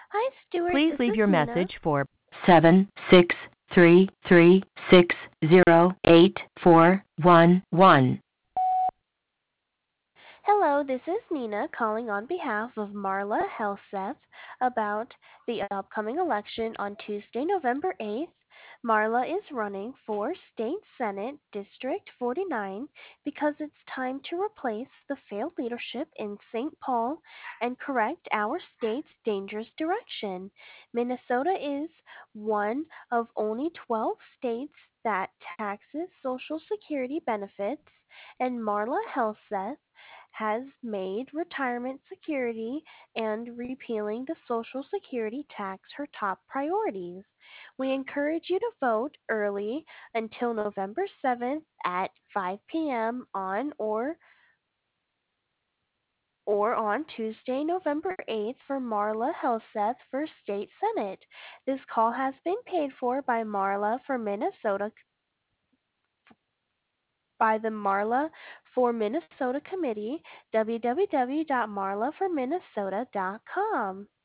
Hi, Stuart. Please This leave is your Nina. message for 76336084111. Hello, this is Nina calling on behalf of Marla Helseth about the upcoming election on Tuesday, November 8th. Marla is running for State Senate District 49 because it's time to replace the failed leadership in St. Paul and correct our state's dangerous direction. Minnesota is one of only 12 states that taxes Social Security benefits, and Marla Helseth has made retirement security and repealing the Social Security tax her top priorities. We encourage you to vote early until November 7th at 5 p.m. or on Tuesday, November 8th for Marla Helseth for State Senate. This call has been paid for by the Marla for Minnesota Committee, www.marlaforminnesota.com.